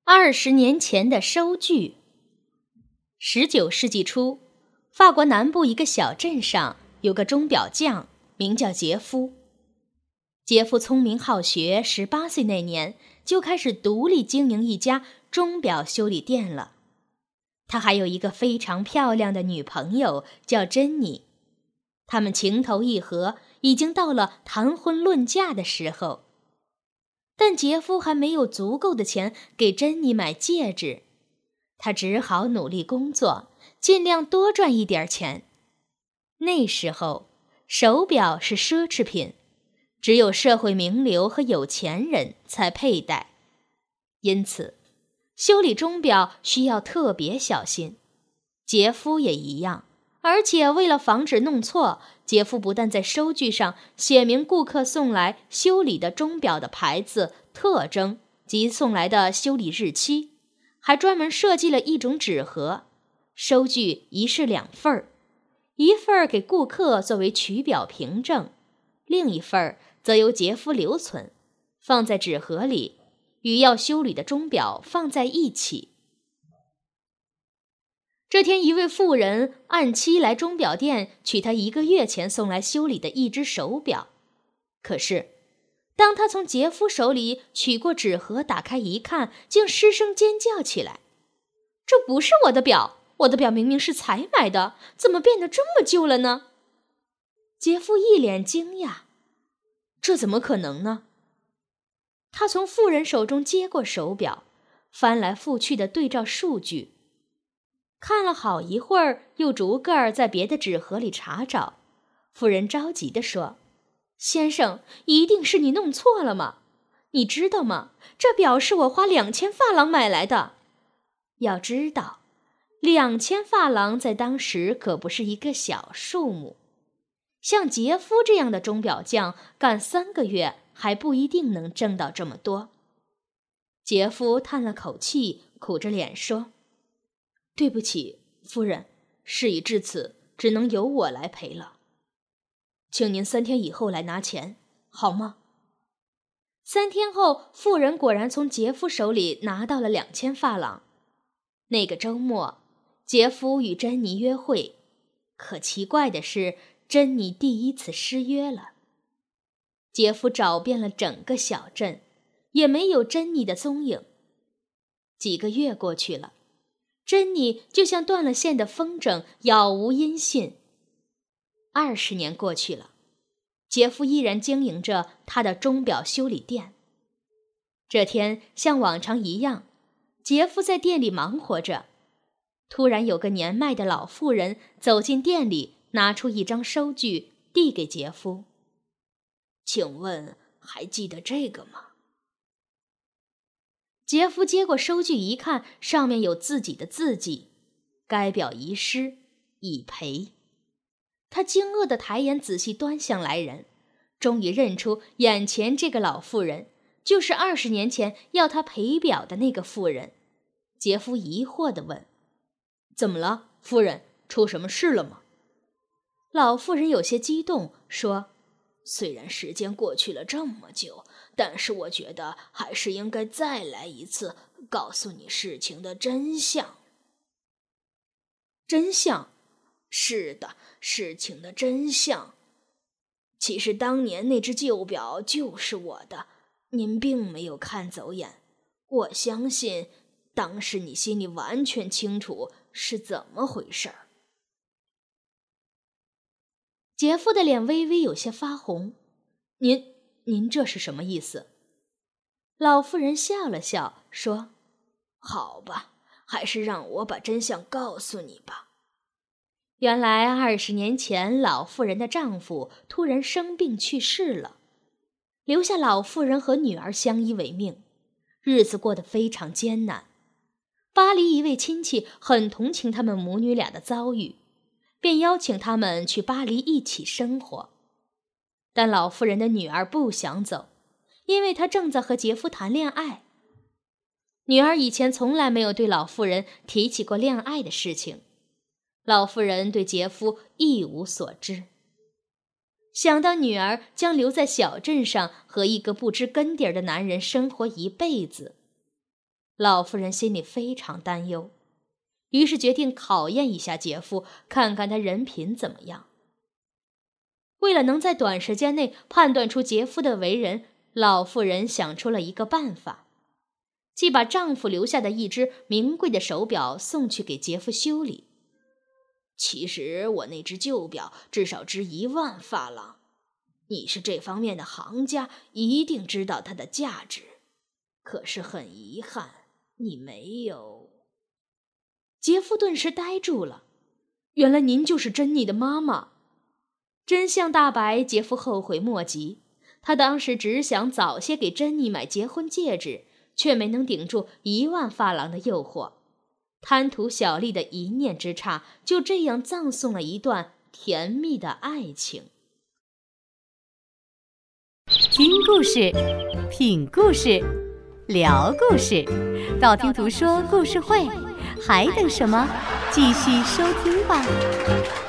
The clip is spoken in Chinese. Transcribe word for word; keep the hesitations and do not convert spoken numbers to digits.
二十年前的收据。十九世纪初，法国南部一个小镇上有个钟表匠，名叫杰夫。杰夫聪明好学，十八岁那年就开始独立经营一家钟表修理店了。他还有一个非常漂亮的女朋友，叫珍妮。他们情投意合，已经到了谈婚论嫁的时候。但杰夫还没有足够的钱给珍妮买戒指，他只好努力工作，尽量多赚一点钱。那时候，手表是奢侈品，只有社会名流和有钱人才佩戴，因此，修理钟表需要特别小心。杰夫也一样，而且为了防止弄错，杰夫不但在收据上写明顾客送来修理的钟表的牌子、特征及送来的修理日期，还专门设计了一种纸盒，收据一式两份儿，一份儿给顾客作为取表凭证，另一份儿则由杰夫留存，放在纸盒里，与要修理的钟表放在一起。这天，一位妇人按期来钟表店取他一个月前送来修理的一只手表。可是，当他从杰夫手里取过纸盒，打开一看，竟失声尖叫起来：“这不是我的表！我的表明明是才买的，怎么变得这么旧了呢？”杰夫一脸惊讶：“这怎么可能呢？”他从妇人手中接过手表，翻来覆去地对照数据。看了好一会儿，又逐个在别的纸盒里查找。妇人着急地说：“先生，一定是你弄错了吗？你知道吗？这表是我花两千法郎买来的。要知道，两千法郎在当时可不是一个小数目。像杰夫这样的钟表匠，干三个月还不一定能挣到这么多。”杰夫叹了口气，苦着脸说：“对不起，夫人，事已至此，只能由我来赔了。请您三天以后来拿钱，好吗？”三天后，妇人果然从杰夫手里拿到了两千法郎。那个周末，杰夫与珍妮约会，可奇怪的是，珍妮第一次失约了。杰夫找遍了整个小镇，也没有珍妮的踪影。几个月过去了，珍妮就像断了线的风筝，杳无音信。二十年过去了，杰夫依然经营着他的钟表修理店。这天，像往常一样，杰夫在店里忙活着。突然有个年迈的老妇人走进店里，拿出一张收据递给杰夫：“请问还记得这个吗？”杰夫接过收据一看，上面有自己的字迹：“该表遗失，已赔。”他惊愕地抬眼仔细端详来人，终于认出眼前这个老妇人就是二十年前要他赔表的那个妇人。杰夫疑惑地问：“怎么了，夫人？出什么事了吗？”老妇人有些激动，说：“虽然时间过去了这么久，但是我觉得还是应该再来一次，告诉你事情的真相。”真相？是的，事情的真相。其实当年那只旧表就是我的，您并没有看走眼。我相信，当时你心里完全清楚是怎么回事儿。杰夫的脸微微有些发红。您您这是什么意思？老妇人笑了笑，说：“好吧，还是让我把真相告诉你吧。”原来二十年前，老妇人的丈夫突然生病去世了，留下老妇人和女儿相依为命，日子过得非常艰难。巴黎一位亲戚很同情他们母女俩的遭遇，便邀请他们去巴黎一起生活。但老妇人的女儿不想走，因为她正在和杰夫谈恋爱。女儿以前从来没有对老妇人提起过恋爱的事情，老妇人对杰夫一无所知。想到女儿将留在小镇上和一个不知根底儿的男人生活一辈子， 老妇人心里非常担忧，于是决定考验一下杰夫，看看他人品怎么样。为了能在短时间内判断出杰夫的为人，老妇人想出了一个办法，即把丈夫留下的一只名贵的手表送去给杰夫修理。其实我那只旧表至少值一万法郎，你是这方面的行家，一定知道它的价值。可是很遗憾，你没有。杰夫顿时呆住了，原来您就是珍妮的妈妈。真相大白，杰夫后悔莫及。他当时只想早些给珍妮买结婚戒指，却没能顶住一万法郎的诱惑。贪图小利的一念之差，就这样葬送了一段甜蜜的爱情。 听故事，品故事，聊故事，道听途说故事会，还等什么？继续收听吧。